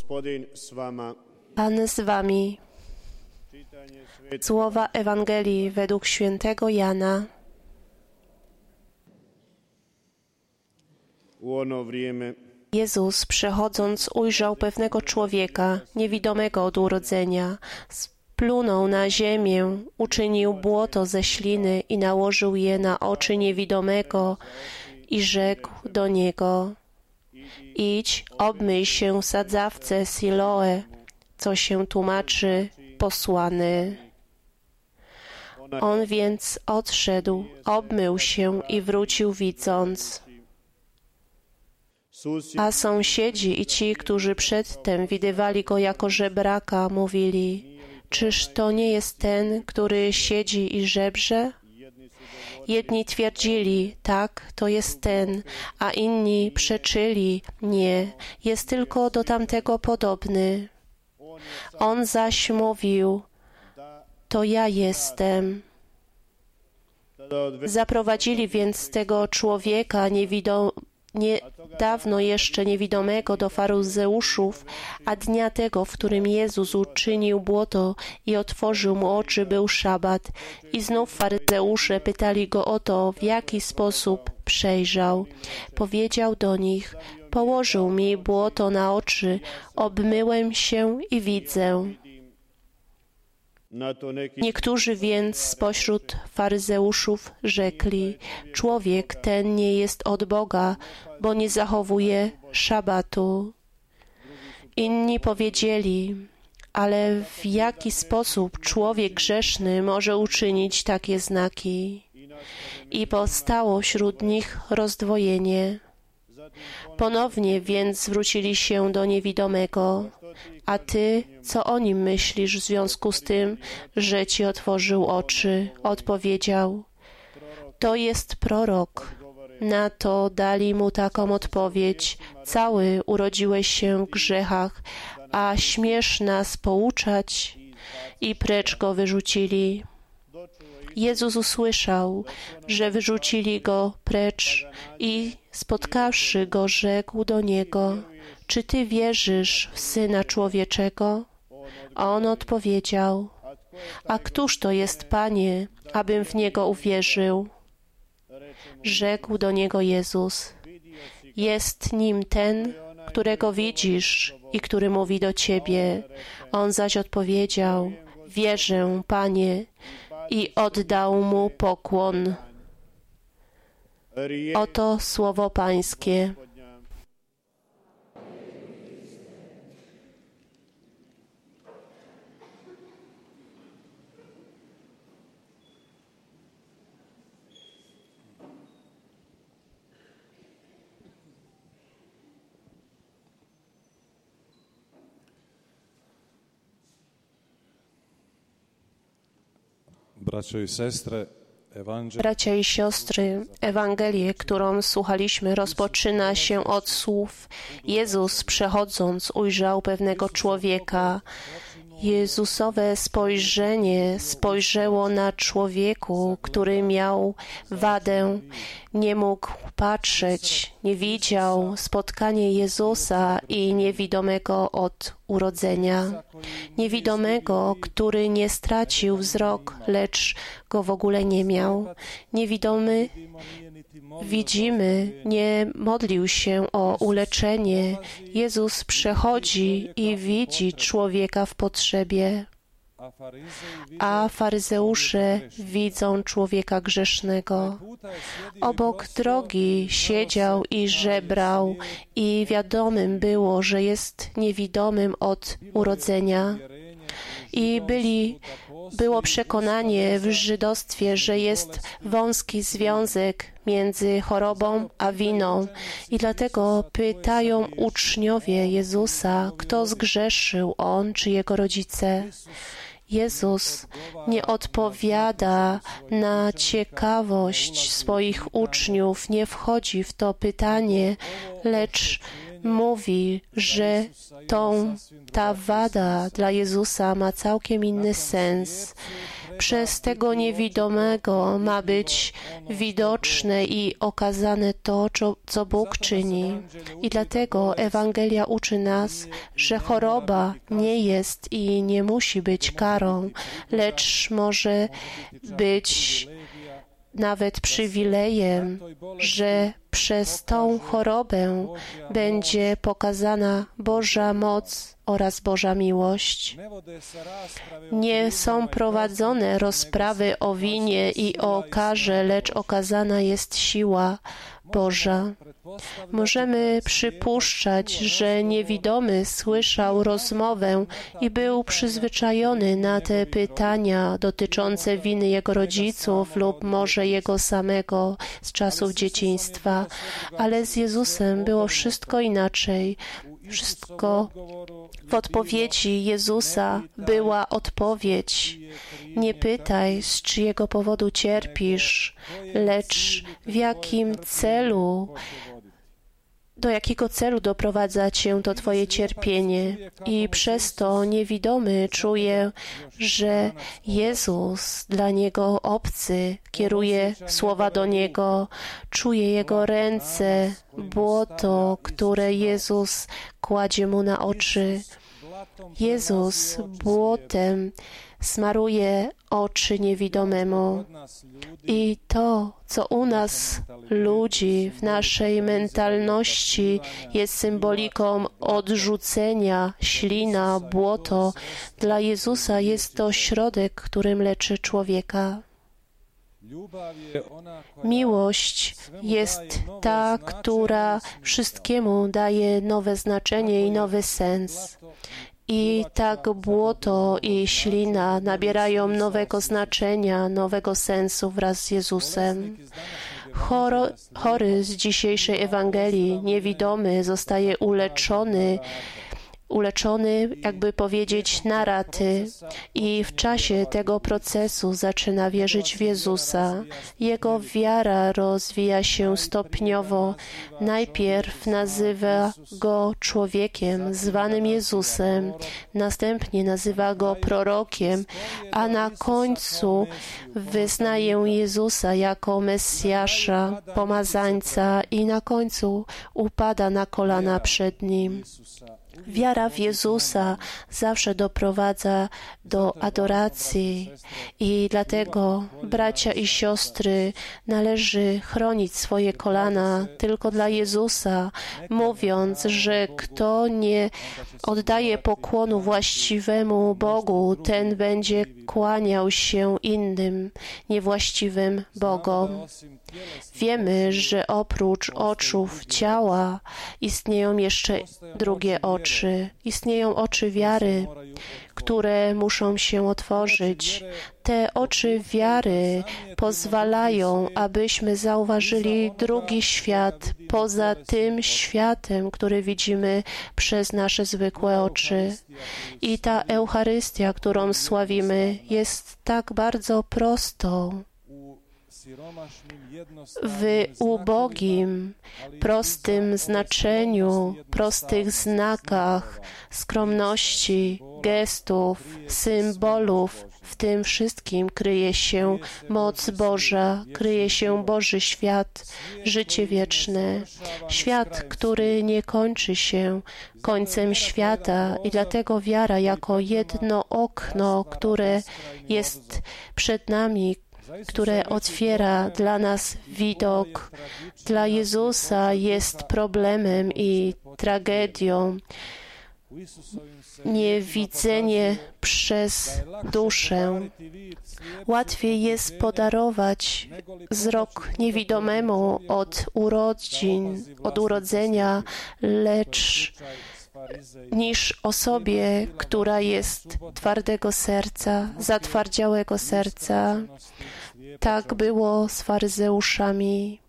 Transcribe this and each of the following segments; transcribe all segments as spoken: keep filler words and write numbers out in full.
Gospodin s vama. Pan z wami. Słowa Ewangelii według świętego Jana. U ono vrijeme Jezus, przechodząc, ujrzał pewnego człowieka, niewidomego od urodzenia. Splunął na ziemię, uczynił błoto ze śliny i nałożył je na oczy niewidomego i rzekł do niego: idź, obmyj się w sadzawce Siloe, co się tłumaczy posłany. On więc odszedł, obmył się i wrócił widząc. A sąsiedzi i ci, którzy przedtem widywali go jako żebraka, mówili: czyż to nie jest ten, który siedzi i żebrze? Jedni twierdzili: tak, to jest ten, a inni przeczyli: nie, jest tylko do tamtego podobny. On zaś mówił: to ja jestem. Zaprowadzili więc tego człowieka niewidom, niedawno jeszcze niewidomego do faryzeuszów, a dnia tego, w którym Jezus uczynił błoto i otworzył mu oczy, był szabat. I znów faryzeusze pytali go o to, w jaki sposób przejrzał. Powiedział do nich: położył mi błoto na oczy, obmyłem się i widzę. Niektórzy więc spośród faryzeuszów rzekli: człowiek ten nie jest od Boga, bo nie zachowuje szabatu. Inni powiedzieli: ale w jaki sposób człowiek grzeszny może uczynić takie znaki? I powstało wśród nich rozdwojenie. Ponownie więc zwrócili się do niewidomego: a ty, co o nim myślisz w związku z tym, że ci otworzył oczy? Odpowiedział: to jest prorok. Na to dali mu taką odpowiedź: cały urodziłeś się w grzechach, a śmiesz nas pouczać? I precz go wyrzucili. Jezus usłyszał, że wyrzucili go precz i spotkawszy go, rzekł do niego: czy ty wierzysz w Syna Człowieczego? A on odpowiedział: a któż to jest, Panie, abym w Niego uwierzył? Rzekł do niego Jezus: jest nim ten, którego widzisz i który mówi do ciebie. On zaś odpowiedział: wierzę, Panie, i oddał mu pokłon. Oto słowo Pańskie. Bracia i siostry, Ewangelię, którą słuchaliśmy, rozpoczyna się od słów: Jezus, przechodząc, ujrzał pewnego człowieka. Jezusowe spojrzenie spojrzało na człowieku, który miał wadę, nie mógł patrzeć, nie widział. Spotkanie Jezusa i niewidomego od urodzenia. Niewidomego, który nie stracił wzrok, lecz go w ogóle nie miał. Niewidomy, widzimy, nie modlił się o uleczenie. Jezus przechodzi i widzi człowieka w potrzebie, a faryzeusze widzą człowieka grzesznego. Obok drogi siedział i żebrał i wiadomym było, że jest niewidomym od urodzenia. I byli, było przekonanie w żydostwie, że jest wąski związek między chorobą a winą. I dlatego pytają uczniowie Jezusa, kto zgrzeszył, on czy jego rodzice. Jezus nie odpowiada na ciekawość swoich uczniów, nie wchodzi w to pytanie, lecz mówi, że tą, ta wada dla Jezusa ma całkiem inny sens. Przez tego niewidomego ma być widoczne i okazane to, co Bóg czyni. I dlatego Ewangelia uczy nas, że choroba nie jest i nie musi być karą, lecz może być nawet przywilejem, że przez tą chorobę będzie pokazana Boża moc oraz Boża miłość. Nie są prowadzone rozprawy o winie i o karze, lecz okazana jest siła Boża. Możemy przypuszczać, że niewidomy słyszał rozmowę i był przyzwyczajony na te pytania dotyczące winy jego rodziców lub może jego samego z czasów dzieciństwa, ale z Jezusem było wszystko inaczej. Wszystko w odpowiedzi Jezusa była odpowiedź. Nie pytaj, z czyjego powodu cierpisz, lecz w jakim celu, do jakiego celu doprowadza cię to Twoje cierpienie. I przez to niewidomy czuje, że Jezus dla niego obcy, kieruje słowa do niego, czuje jego ręce, błoto, które Jezus kładzie mu na oczy. Jezus błotem smaruje oczy niewidomemu. I to, co u nas, ludzi, w naszej mentalności jest symboliką odrzucenia, ślina, błoto, dla Jezusa jest to środek, którym leczy człowieka. Miłość jest ta, która wszystkiemu daje nowe znaczenie i nowy sens. I tak błoto i ślina nabierają nowego znaczenia, nowego sensu wraz z Jezusem. Choro, chory z dzisiejszej Ewangelii, niewidomy, zostaje uleczony, uleczony, jakby powiedzieć, na raty i w czasie tego procesu zaczyna wierzyć w Jezusa. Jego wiara rozwija się stopniowo. Najpierw nazywa go człowiekiem zwanym Jezusem, następnie nazywa go prorokiem, a na końcu wyznaje Jezusa jako Mesjasza, pomazańca i na końcu upada na kolana przed Nim. Wiara w Jezusa zawsze doprowadza do adoracji i dlatego, bracia i siostry, należy chronić swoje kolana tylko dla Jezusa, mówiąc, że kto nie oddaje pokłonu właściwemu Bogu, ten będzie kłaniał się innym, niewłaściwym Bogom. Wiemy, że oprócz oczów ciała istnieją jeszcze drugie oczy. Istnieją oczy wiary, które muszą się otworzyć. Te oczy wiary pozwalają, abyśmy zauważyli drugi świat poza tym światem, który widzimy przez nasze zwykłe oczy. I ta Eucharystia, którą sławimy, jest tak bardzo prostą. W ubogim, prostym znaczeniu, prostych znakach, skromności, gestów, symbolów, w tym wszystkim kryje się moc Boża, kryje się Boży świat, życie wieczne. Świat, który nie kończy się końcem świata i dlatego wiara jako jedno okno, które jest przed nami, które otwiera dla nas widok, dla Jezusa jest problemem i tragedią. Niewidzenie przez duszę. Łatwiej jest podarować wzrok niewidomemu od urodzin, od urodzenia, lecz niż osobie, która jest twardego serca, zatwardziałego serca. Tak było z faryzeuszami.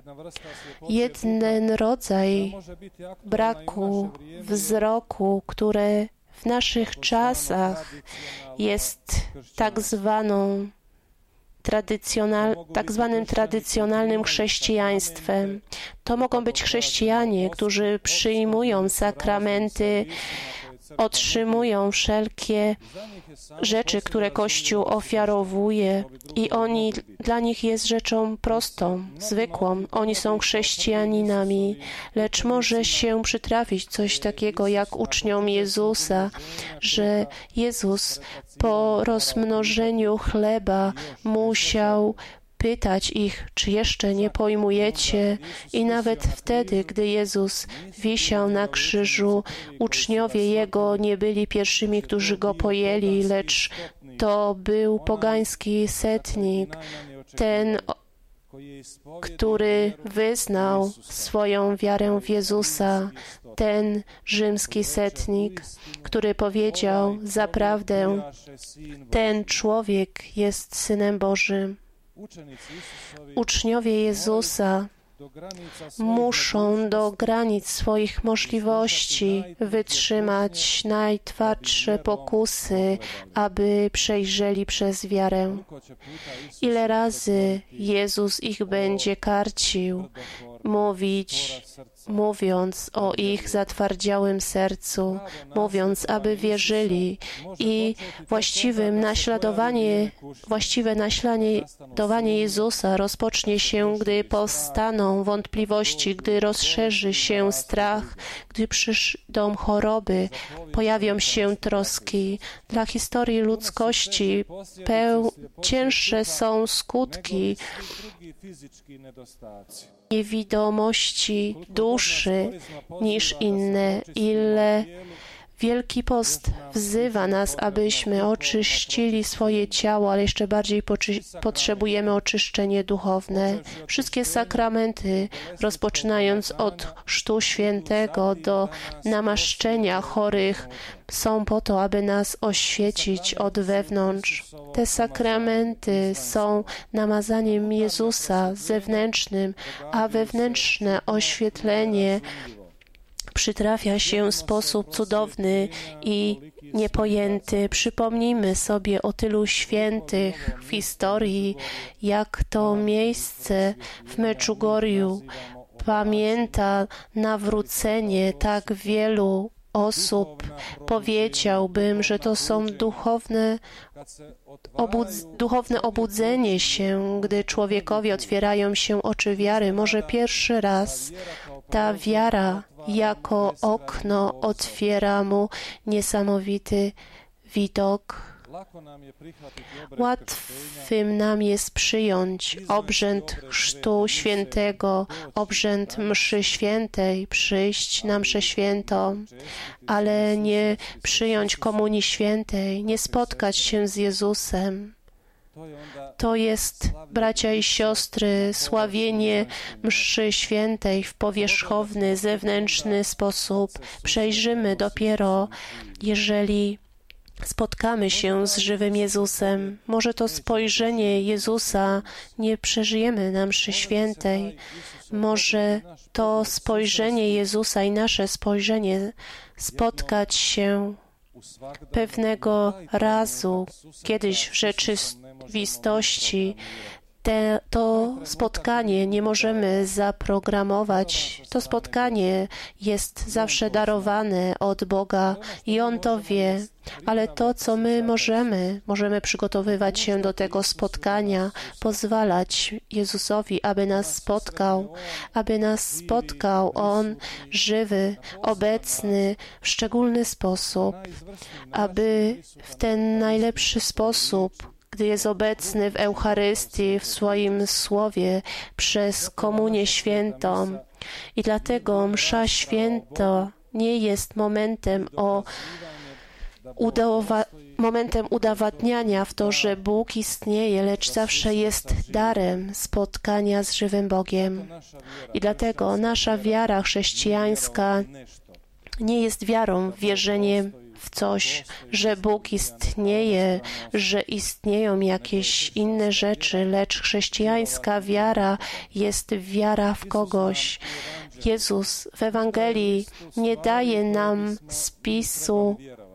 Jeden rodzaj braku wzroku, które w naszych czasach jest tak zwaną Tradycjonal, tak zwanym tradycjonalnym chrześcijaństwem. To mogą być chrześcijanie, którzy przyjmują sakramenty otrzymują wszelkie rzeczy, które Kościół ofiarowuje i oni, dla nich jest rzeczą prostą, zwykłą. Oni są chrześcijaninami, lecz może się przytrafić coś takiego jak uczniom Jezusa, że Jezus po rozmnożeniu chleba musiał pytać ich, czy jeszcze nie pojmujecie. I nawet wtedy, gdy Jezus wisiał na krzyżu, uczniowie Jego nie byli pierwszymi, którzy Go pojęli, lecz to był pogański setnik, ten, który wyznał swoją wiarę w Jezusa, ten rzymski setnik, który powiedział: zaprawdę, ten człowiek jest Synem Bożym. Uczniowie Jezusa muszą do granic swoich możliwości wytrzymać najtwardsze pokusy, aby przejrzeli przez wiarę. Ile razy Jezus ich będzie karcił, mówić, mówiąc o ich zatwardziałym sercu, mówiąc, aby wierzyli i właściwym naśladowanie, właściwe naśladowanie Jezusa rozpocznie się, gdy powstaną wątpliwości, gdy rozszerzy się strach, gdy przyjdą choroby, pojawią się troski. Dla historii ludzkości peł, cięższe są skutki niewidomości duszy niż inne. Ile Wielki Post wzywa nas, abyśmy oczyścili swoje ciało, ale jeszcze bardziej potrzebujemy oczyszczenie duchowne. Wszystkie sakramenty, rozpoczynając od Chrztu Świętego do namaszczenia chorych, są po to, aby nas oświecić od wewnątrz. Te sakramenty są namazaniem Jezusa zewnętrznym, a wewnętrzne oświetlenie przytrafia się w sposób cudowny i niepojęty. Przypomnijmy sobie o tylu świętych w historii, jak to miejsce w Meczugorju pamięta nawrócenie tak wielu osób. Powiedziałbym, że to są duchowne, obudz- duchowne obudzenie się, gdy człowiekowi otwierają się oczy wiary. Może pierwszy raz ta wiara jako okno otwiera mu niesamowity widok. Łatwym nam jest przyjąć obrzęd Chrztu Świętego, obrzęd mszy świętej, przyjść na mszę świętą, ale nie przyjąć Komunii Świętej, nie spotkać się z Jezusem. To jest, bracia i siostry, sławienie mszy świętej w powierzchowny, zewnętrzny sposób. Przejrzymy dopiero, jeżeli spotkamy się z żywym Jezusem. Może to spojrzenie Jezusa nie przeżyjemy na mszy świętej. Może to spojrzenie Jezusa i nasze spojrzenie spotkać się pewnego razu, kiedyś w rzeczywistości. Te, to spotkanie nie możemy zaprogramować. To spotkanie jest zawsze darowane od Boga i On to wie. Ale to, co my możemy, możemy przygotowywać się do tego spotkania, pozwalać Jezusowi, aby nas spotkał, aby nas spotkał On żywy, obecny, w szczególny sposób, aby w ten najlepszy sposób, gdy jest obecny w Eucharystii, w swoim Słowie, przez Komunię Świętą. I dlatego msza święta nie jest momentem o udawa- momentem udowadniania w to, że Bóg istnieje, lecz zawsze jest darem spotkania z żywym Bogiem. I dlatego nasza wiara chrześcijańska nie jest wiarą, wierzeniem w coś, że Bóg istnieje, że istnieją jakieś inne rzeczy, lecz chrześcijańska wiara jest wiara w kogoś. Jezus w Ewangelii nie daje nam spisu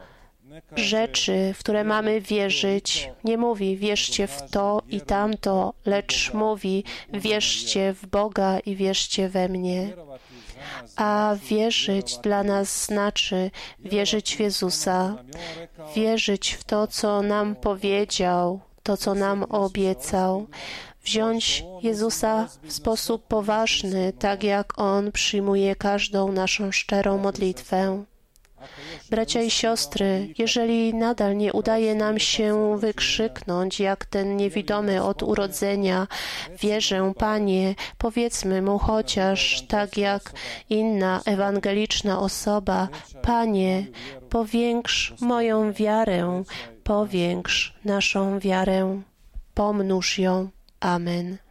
rzeczy, w które mamy wierzyć. Nie mówi wierzcie w to i tamto, lecz mówi wierzcie w Boga i wierzcie we mnie. A wierzyć dla nas znaczy wierzyć w Jezusa, wierzyć w to, co nam powiedział, to, co nam obiecał, wziąć Jezusa w sposób poważny, tak jak On przyjmuje każdą naszą szczerą modlitwę. Bracia i siostry, jeżeli nadal nie udaje nam się wykrzyknąć, jak ten niewidomy od urodzenia, wierzę, Panie, powiedzmy Mu chociaż tak jak inna ewangeliczna osoba, Panie, powiększ moją wiarę, powiększ naszą wiarę, pomnóż ją. Amen.